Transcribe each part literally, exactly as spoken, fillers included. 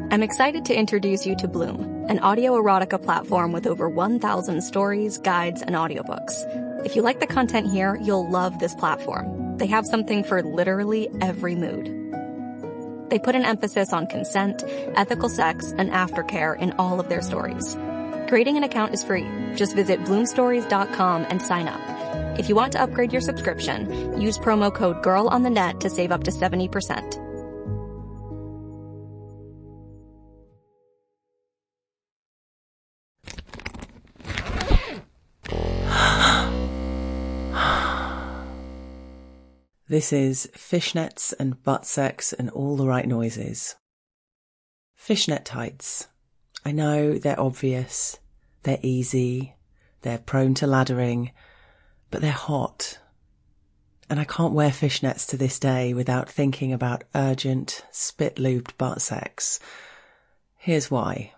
I'm excited to introduce you to Bloom, an audio erotica platform with over one thousand stories, guides, and audiobooks. If you like the content here, you'll love this platform. They have something for literally every mood. They put an emphasis on consent, ethical sex, and aftercare in all of their stories. Creating an account is free. Just visit bloom stories dot com and sign up. If you want to upgrade your subscription, use promo code GIRLONTHENET to save up to seventy percent. This is fishnets and butt sex and all the right noises. Fishnet tights. I know they're obvious, they're easy, they're prone to laddering, but they're hot. And I can't wear fishnets to this day without thinking about urgent, spit-lubed butt sex. Here's why.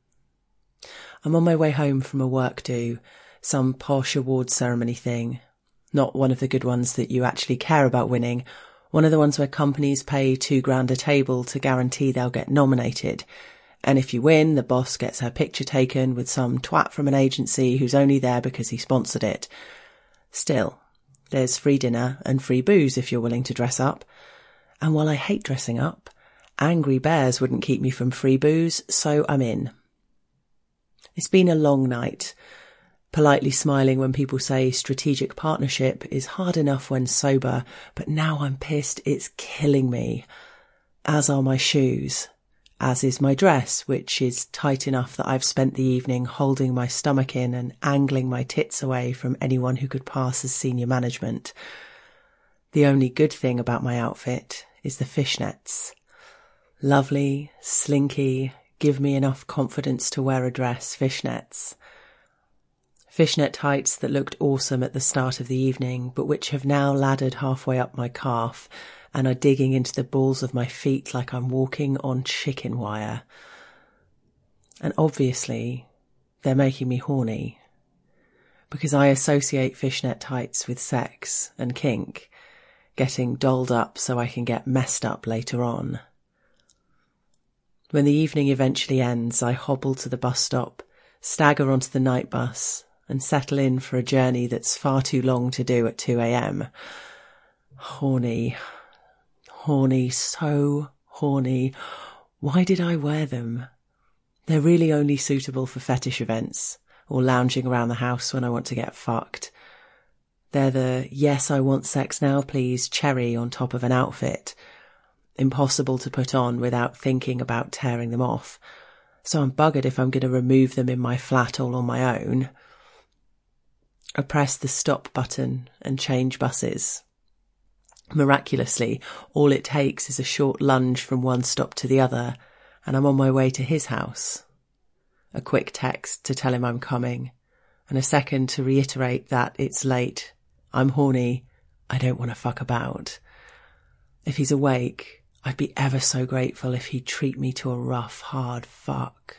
I'm on my way home from a work do, some posh awards ceremony thing. Not one of the good ones that you actually care about winning, one of the ones where companies pay two grand a table to guarantee they'll get nominated. And if you win, the boss gets her picture taken with some twat from an agency who's only there because he sponsored it. Still, there's free dinner and free booze if you're willing to dress up. And while I hate dressing up, Angry Bears wouldn't keep me from free booze, so I'm in. It's been a long night. Politely smiling when people say strategic partnership is hard enough when sober, but now I'm pissed it's killing me. As are my shoes. As is my dress, which is tight enough that I've spent the evening holding my stomach in and angling my tits away from anyone who could pass as senior management. The only good thing about my outfit is the fishnets. Lovely, slinky, give me enough confidence to wear a dress fishnets. Fishnet tights that looked awesome at the start of the evening, but which have now laddered halfway up my calf and are digging into the balls of my feet like I'm walking on chicken wire. And obviously, they're making me horny, because I associate fishnet tights with sex and kink, getting dolled up so I can get messed up later on. When the evening eventually ends, I hobble to the bus stop, stagger onto the night bus, and settle in for a journey that's far too long to do at two a.m. Horny. Horny. So horny. Why did I wear them? They're really only suitable for fetish events or lounging around the house when I want to get fucked. They're the yes, I want sex now please cherry on top of an outfit. Impossible to put on without thinking about tearing them off. So I'm buggered if I'm going to remove them in my flat all on my own. I press the stop button and change buses. Miraculously, all it takes is a short lunge from one stop to the other, and I'm on my way to his house. A quick text to tell him I'm coming, and a second to reiterate that it's late, I'm horny, I don't want to fuck about. If he's awake, I'd be ever so grateful if he'd treat me to a rough, hard fuck.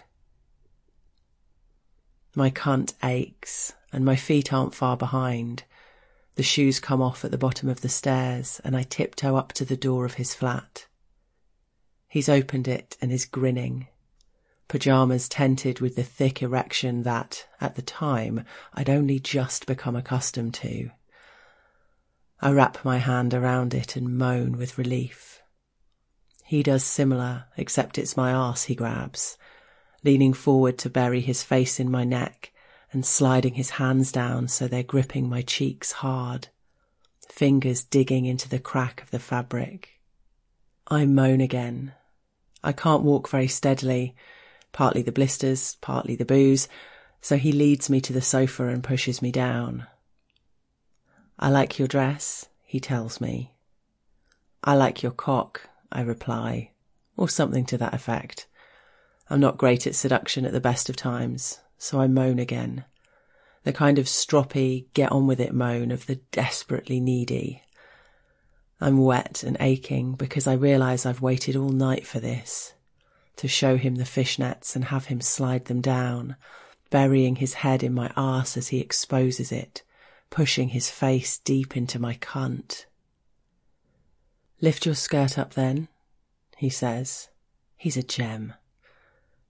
My cunt aches, and my feet aren't far behind. The shoes come off at the bottom of the stairs, and I tiptoe up to the door of his flat. He's opened it and is grinning. Pyjamas tented with the thick erection that, at the time, I'd only just become accustomed to. I wrap my hand around it and moan with relief. He does similar, except it's my arse he grabs, leaning forward to bury his face in my neck and sliding his hands down so they're gripping my cheeks hard, fingers digging into the crack of the fabric. I moan again. I can't walk very steadily, partly the blisters, partly the booze, so he leads me to the sofa and pushes me down. I like your dress, he tells me. I like your cock, I reply, or something to that effect. I'm not great at seduction at the best of times, so I moan again. The kind of stroppy, get-on-with-it moan of the desperately needy. I'm wet and aching because I realise I've waited all night for this, to show him the fishnets and have him slide them down, burying his head in my arse as he exposes it, pushing his face deep into my cunt. Lift your skirt up then, he says. He's a gem.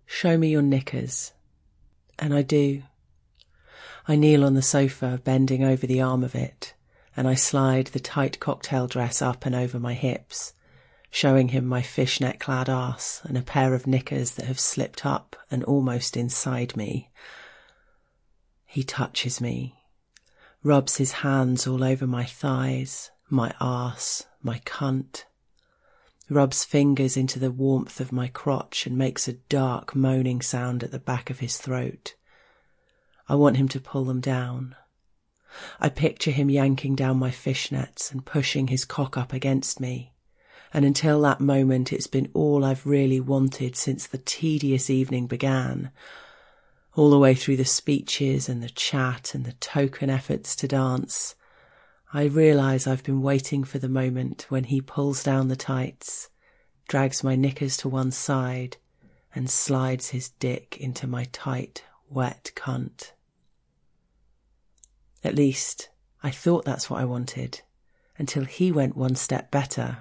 show me your knickers. And I do. I kneel on the sofa, bending over the arm of it, and I slide the tight cocktail dress up and over my hips, showing him my fishnet-clad arse and a pair of knickers that have slipped up and almost inside me. He touches me, rubs his hands all over my thighs, my arse, my cunt, rubs fingers into the warmth of my crotch and makes a dark moaning sound at the back of his throat. I want him to pull them down. I picture him yanking down my fishnets and pushing his cock up against me. And until that moment, it's been all I've really wanted since the tedious evening began. All the way through the speeches and the chat and the token efforts to dance, I realise I've been waiting for the moment when he pulls down the tights, drags my knickers to one side, and slides his dick into my tight, wet cunt. At least, I thought that's what I wanted, until he went one step better.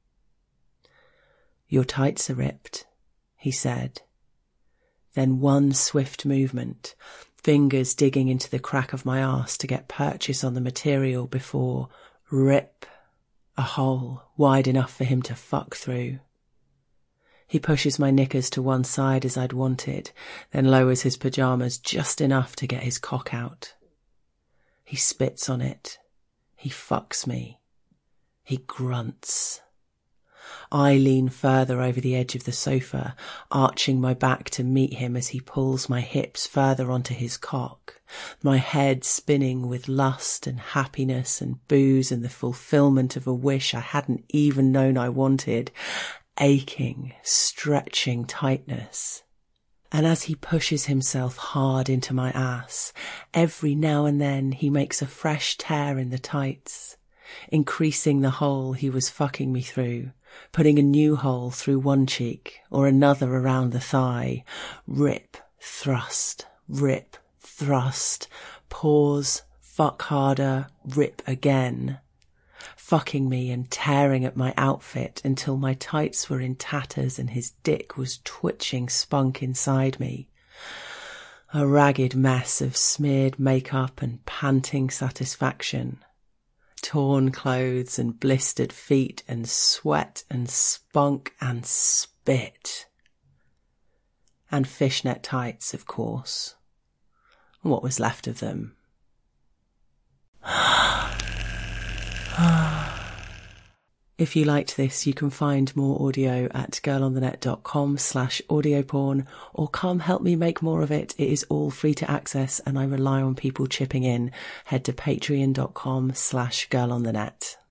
"Your tights are ripped," he said. Then one swift movement, fingers digging into the crack of my arse to get purchase on the material before rip, a hole wide enough for him to fuck through. He pushes my knickers to one side as I'd wanted, then lowers his pyjamas just enough to get his cock out. He spits on it. He fucks me. He grunts. I lean further over the edge of the sofa, arching my back to meet him as he pulls my hips further onto his cock, my head spinning with lust and happiness and booze and the fulfillment of a wish I hadn't even known I wanted, aching, stretching tightness. And as he pushes himself hard into my ass, every now and then he makes a fresh tear in the tights, increasing the hole he was fucking me through, putting a new hole through one cheek or another around the thigh. Rip, thrust, rip, thrust, pause, fuck harder, rip again. Fucking me and tearing at my outfit until my tights were in tatters and his dick was twitching spunk inside me. A ragged mess of smeared makeup and panting satisfaction. Torn clothes and blistered feet and sweat and spunk and spit. And fishnet tights, of course. What was left of them. If you liked this, you can find more audio at girlonthenet.com slash audioporn, or come help me make more of it. It is all free to access and I rely on people chipping in. Head to patreon.com slash girlonthenet.